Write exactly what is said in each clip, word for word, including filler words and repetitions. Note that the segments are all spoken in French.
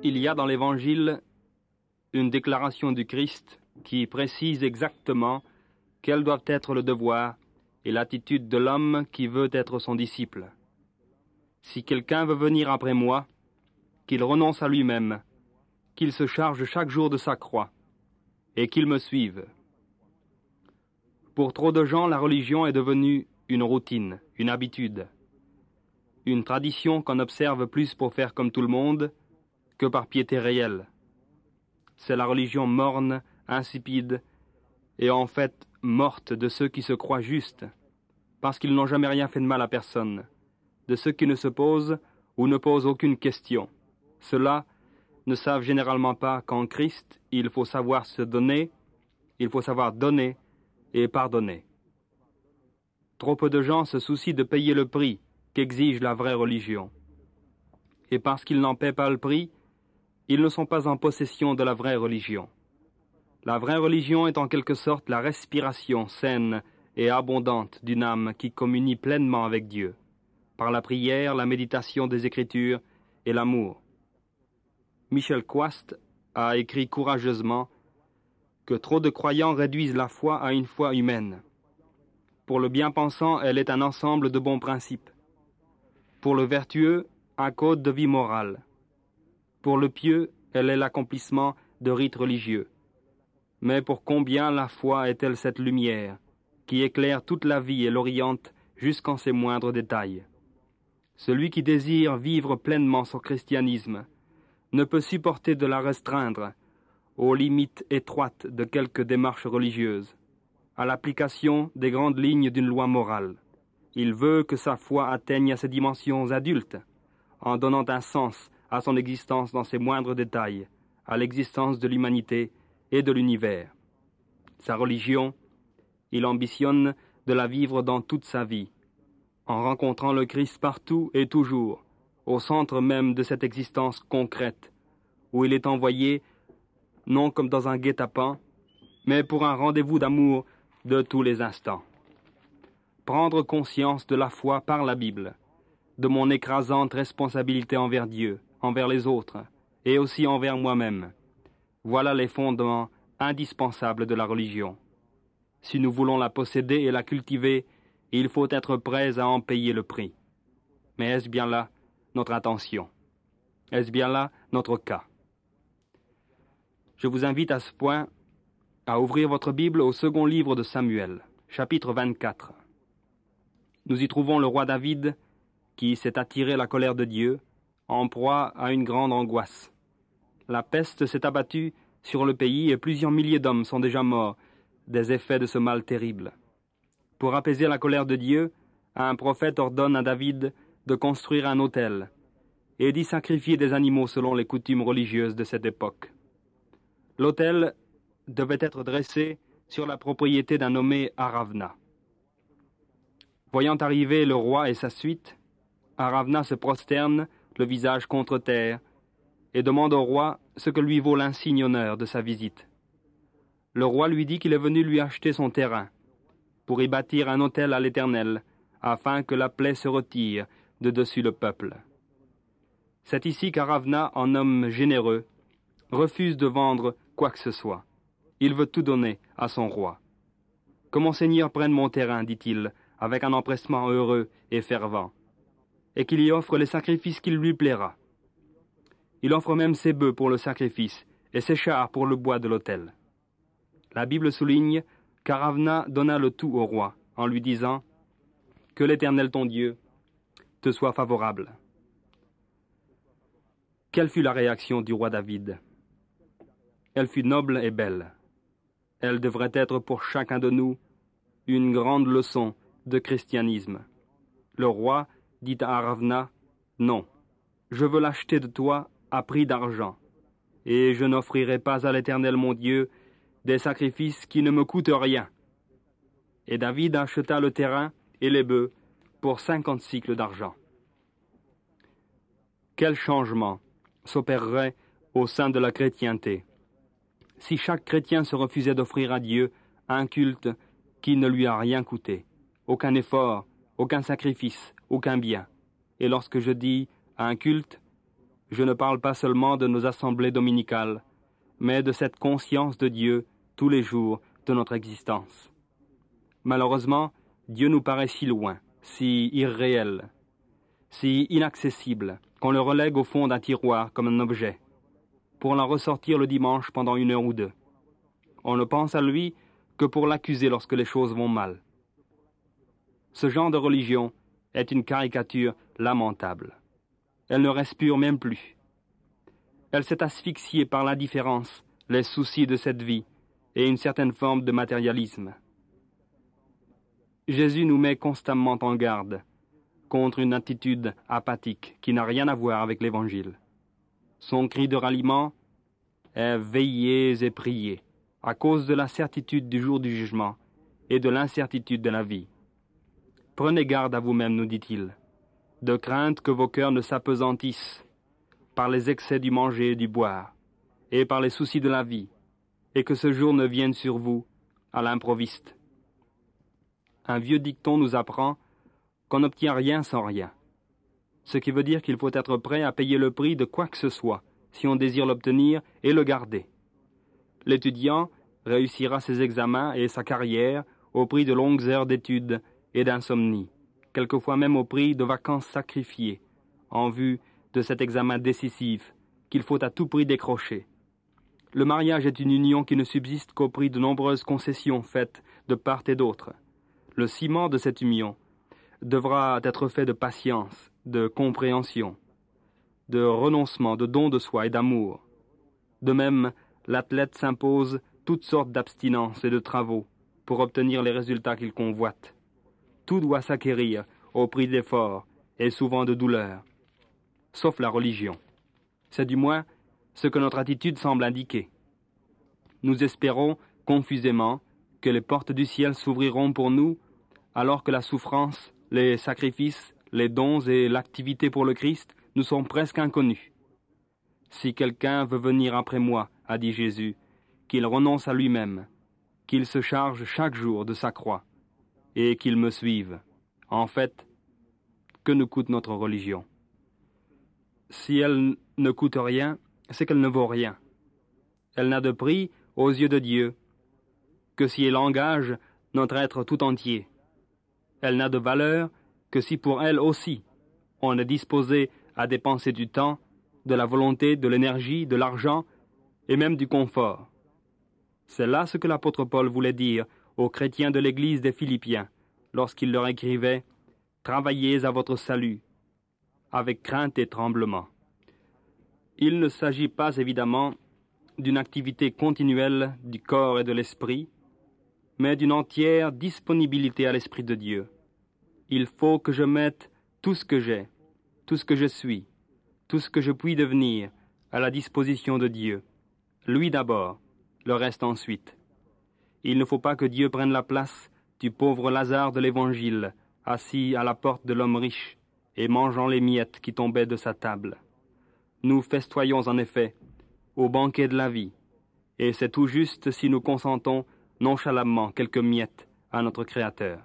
Il y a dans l'Évangile une déclaration du Christ qui précise exactement quels doivent être le devoir et l'attitude de l'homme qui veut être son disciple. Si quelqu'un veut venir après moi, qu'il renonce à lui-même, qu'il se charge chaque jour de sa croix, et qu'il me suive. Pour trop de gens, la religion est devenue une routine, une habitude, une tradition qu'on observe plus pour faire comme tout le monde que par piété réelle. C'est la religion morne, insipide, et en fait morte de ceux qui se croient justes, parce qu'ils n'ont jamais rien fait de mal à personne, de ceux qui ne se posent ou ne posent aucune question. Ceux-là ne savent généralement pas qu'en Christ, il faut savoir se donner, il faut savoir donner et pardonner. Trop peu de gens se soucient de payer le prix qu'exige la vraie religion. Et parce qu'ils n'en paient pas le prix, ils ne sont pas en possession de la vraie religion. La vraie religion est en quelque sorte la respiration saine et abondante d'une âme qui communie pleinement avec Dieu, par la prière, la méditation des Écritures et l'amour. Michel Quast a écrit courageusement que trop de croyants réduisent la foi à une foi humaine. Pour le bien-pensant, elle est un ensemble de bons principes. Pour le vertueux, un code de vie morale. Pour le pieux, elle est l'accomplissement de rites religieux. Mais pour combien la foi est-elle cette lumière qui éclaire toute la vie et l'oriente jusqu'en ses moindres détails? Celui qui désire vivre pleinement son christianisme ne peut supporter de la restreindre aux limites étroites de quelques démarches religieuses, à l'application des grandes lignes d'une loi morale. Il veut que sa foi atteigne à ses dimensions adultes, en donnant un sens à son existence dans ses moindres détails, à l'existence de l'humanité et de l'univers. Sa religion, il ambitionne de la vivre dans toute sa vie, en rencontrant le Christ partout et toujours, au centre même de cette existence concrète, où il est envoyé, non comme dans un guet-apens, mais pour un rendez-vous d'amour de tous les instants. Prendre conscience de la foi par la Bible, de mon écrasante responsabilité envers Dieu, envers les autres, et aussi envers moi-même. Voilà les fondements indispensables de la religion. Si nous voulons la posséder et la cultiver, il faut être prêts à en payer le prix. Mais est-ce bien là notre intention? Est-ce bien là notre cas? Je vous invite à ce point à ouvrir votre Bible au second livre de Samuel, chapitre vingt-quatre. Nous y trouvons le roi David qui s'est attiré la colère de Dieu, en proie à une grande angoisse. La peste s'est abattue sur le pays et plusieurs milliers d'hommes sont déjà morts des effets de ce mal terrible. Pour apaiser la colère de Dieu, un prophète ordonne à David de construire un autel et d'y sacrifier des animaux selon les coutumes religieuses de cette époque. L'autel devait être dressé sur la propriété d'un nommé Aravna. Voyant arriver le roi et sa suite, Aravna se prosterne, le visage contre terre, et demande au roi ce que lui vaut l'insigne honneur de sa visite. Le roi lui dit qu'il est venu lui acheter son terrain, pour y bâtir un autel à l'Éternel, afin que la plaie se retire de dessus le peuple. C'est ici qu'Aravna, en homme généreux, refuse de vendre quoi que ce soit. Il veut tout donner à son roi. « Que mon Seigneur prenne mon terrain, dit-il, avec un empressement heureux et fervent, et qu'il y offre les sacrifices qu'il lui plaira. Il offre même ses bœufs pour le sacrifice et ses chars pour le bois de l'autel. » La Bible souligne qu'Aravna donna le tout au roi, en lui disant « Que l'Éternel ton Dieu te soit favorable. » Quelle fut la réaction du roi David? Elle fut noble et belle. Elle devrait être pour chacun de nous une grande leçon de christianisme. Le roi dit à Aravna, « Non, je veux l'acheter de toi à prix d'argent, et je n'offrirai pas à l'Éternel mon Dieu des sacrifices qui ne me coûtent rien. » Et David acheta le terrain et les bœufs pour cinquante cycles d'argent. Quel changement s'opérerait au sein de la chrétienté si chaque chrétien se refusait d'offrir à Dieu un culte qui ne lui a rien coûté, aucun effort, aucun sacrifice, aucun bien. Et lorsque je dis un culte, je ne parle pas seulement de nos assemblées dominicales, mais de cette conscience de Dieu tous les jours de notre existence. Malheureusement, Dieu nous paraît si loin, si irréel, si inaccessible, qu'on le relègue au fond d'un tiroir comme un objet, pour l'en ressortir le dimanche pendant une heure ou deux. On ne pense à lui que pour l'accuser lorsque les choses vont mal. Ce genre de religion est une caricature lamentable. Elle ne respire même plus. Elle s'est asphyxiée par l'indifférence, les soucis de cette vie et une certaine forme de matérialisme. Jésus nous met constamment en garde contre une attitude apathique qui n'a rien à voir avec l'Évangile. Son cri de ralliement est « veillez et priez » à cause de la certitude du jour du jugement et de l'incertitude de la vie. Prenez garde à vous-même, nous dit-il, de crainte que vos cœurs ne s'apesantissent par les excès du manger et du boire, et par les soucis de la vie, et que ce jour ne vienne sur vous à l'improviste. Un vieux dicton nous apprend qu'on n'obtient rien sans rien, ce qui veut dire qu'il faut être prêt à payer le prix de quoi que ce soit, si on désire l'obtenir et le garder. L'étudiant réussira ses examens et sa carrière au prix de longues heures d'études et d'insomnie, quelquefois même au prix de vacances sacrifiées, en vue de cet examen décisif qu'il faut à tout prix décrocher. Le mariage est une union qui ne subsiste qu'au prix de nombreuses concessions faites de part et d'autre. Le ciment de cette union devra être fait de patience, de compréhension, de renoncement, de don de soi et d'amour. De même, l'athlète s'impose toutes sortes d'abstinences et de travaux pour obtenir les résultats qu'il convoite. Tout doit s'acquérir au prix d'efforts et souvent de douleurs, sauf la religion. C'est du moins ce que notre attitude semble indiquer. Nous espérons confusément que les portes du ciel s'ouvriront pour nous, alors que la souffrance, les sacrifices, les dons et l'activité pour le Christ nous sont presque inconnus. Si quelqu'un veut venir après moi, a dit Jésus, qu'il renonce à lui-même, qu'il se charge chaque jour de sa croix, et qu'il me suive. En fait, que nous coûte notre religion? Si elle ne coûte rien, c'est qu'elle ne vaut rien. Elle n'a de prix aux yeux de Dieu que si elle engage notre être tout entier. Elle n'a de valeur que si pour elle aussi on est disposé à dépenser du temps, de la volonté, de l'énergie, de l'argent et même du confort. C'est là ce que l'apôtre Paul voulait dire aux chrétiens de l'église des Philippiens lorsqu'il leur écrivait « Travaillez à votre salut avec crainte et tremblement ». Il ne s'agit pas évidemment d'une activité continuelle du corps et de l'esprit, mais d'une entière disponibilité à l'Esprit de Dieu. Il faut que je mette tout ce que j'ai, tout ce que je suis, tout ce que je puis devenir à la disposition de Dieu. Lui d'abord, le reste ensuite. Il ne faut pas que Dieu prenne la place du pauvre Lazare de l'Évangile, assis à la porte de l'homme riche et mangeant les miettes qui tombaient de sa table. Nous festoyons en effet au banquet de la vie, et c'est tout juste si nous consentons nonchalamment quelques miettes à notre Créateur.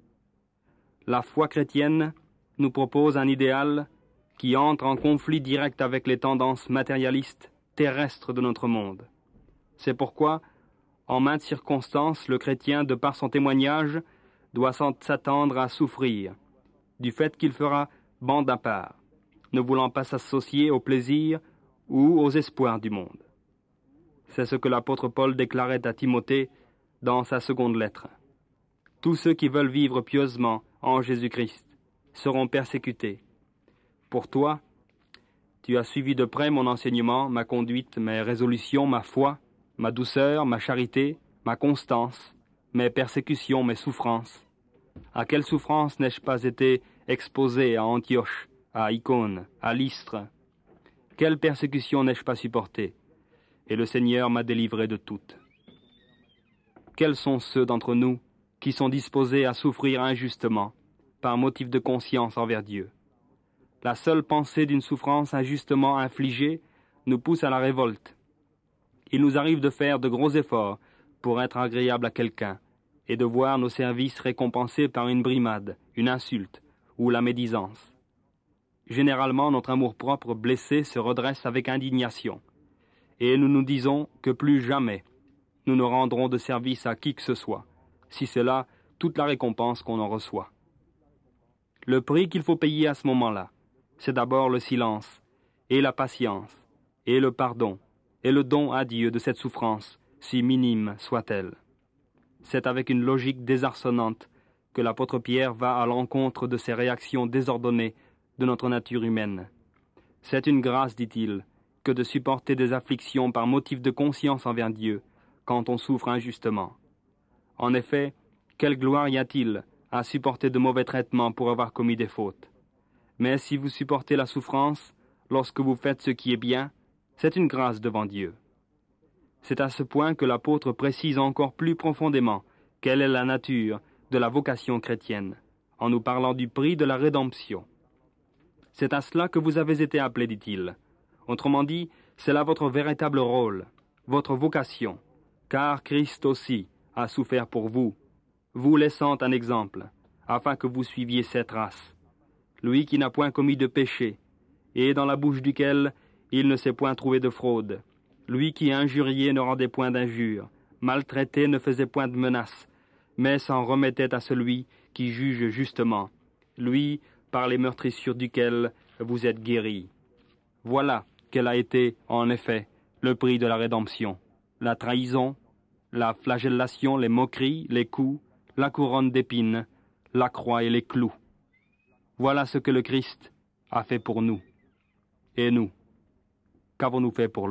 La foi chrétienne nous propose un idéal qui entre en conflit direct avec les tendances matérialistes terrestres de notre monde. C'est pourquoi, en maintes circonstances, le chrétien, de par son témoignage, doit s'attendre à souffrir, du fait qu'il fera bande à part, ne voulant pas s'associer aux plaisirs ou aux espoirs du monde. C'est ce que l'apôtre Paul déclarait à Timothée dans sa seconde lettre. Tous ceux qui veulent vivre pieusement en Jésus-Christ seront persécutés. Pour toi, tu as suivi de près mon enseignement, ma conduite, mes résolutions, ma foi, ma douceur, ma charité, ma constance, mes persécutions, mes souffrances. À quelles souffrances n'ai-je pas été exposé à Antioche, à Icône, à Lystre? Quelles persécutions n'ai-je pas supportées? Et le Seigneur m'a délivré de toutes. Quels sont ceux d'entre nous qui sont disposés à souffrir injustement, par motif de conscience envers Dieu? La seule pensée d'une souffrance injustement infligée nous pousse à la révolte. Il nous arrive de faire de gros efforts pour être agréable à quelqu'un et de voir nos services récompensés par une brimade, une insulte ou la médisance. généralement notre amour-propre blessé se redresse avec indignation, et nous nous disons que plus jamais nous ne rendrons de service à qui que ce soit, si c'est là toute la récompense qu'on en reçoit. Le prix qu'il faut payer à ce moment-là, c'est d'abord le silence, et la patience, et le pardon, et le don à Dieu de cette souffrance, si minime soit-elle. C'est avec une logique désarçonnante que l'apôtre Pierre va à l'encontre de ces réactions désordonnées de notre nature humaine. C'est une grâce, dit-il, que de supporter des afflictions par motif de conscience envers Dieu, quand on souffre injustement. En effet, quelle gloire y a-t-il à supporter de mauvais traitements pour avoir commis des fautes? Mais si vous supportez la souffrance, lorsque vous faites ce qui est bien, c'est une grâce devant Dieu. C'est à ce point que l'apôtre précise encore plus profondément quelle est la nature de la vocation chrétienne, en nous parlant du prix de la rédemption. C'est à cela que vous avez été appelés, dit-il. Autrement dit, c'est là votre véritable rôle, votre vocation, car Christ aussi a souffert pour vous, vous laissant un exemple, afin que vous suiviez cette race. Lui qui n'a point commis de péché, et dans la bouche duquel il ne s'est point trouvé de fraude, lui qui injuriait ne rendait point d'injure, maltraité ne faisait point de menaces, mais s'en remettait à celui qui juge justement, lui par les meurtrissures duquel vous êtes guéris. Voilà quel a été, en effet, le prix de la rédemption, la trahison, la flagellation, les moqueries, les coups, la couronne d'épines, la croix et les clous. Voilà ce que le Christ a fait pour nous. Et nous, qu'avons-nous fait pour lui ?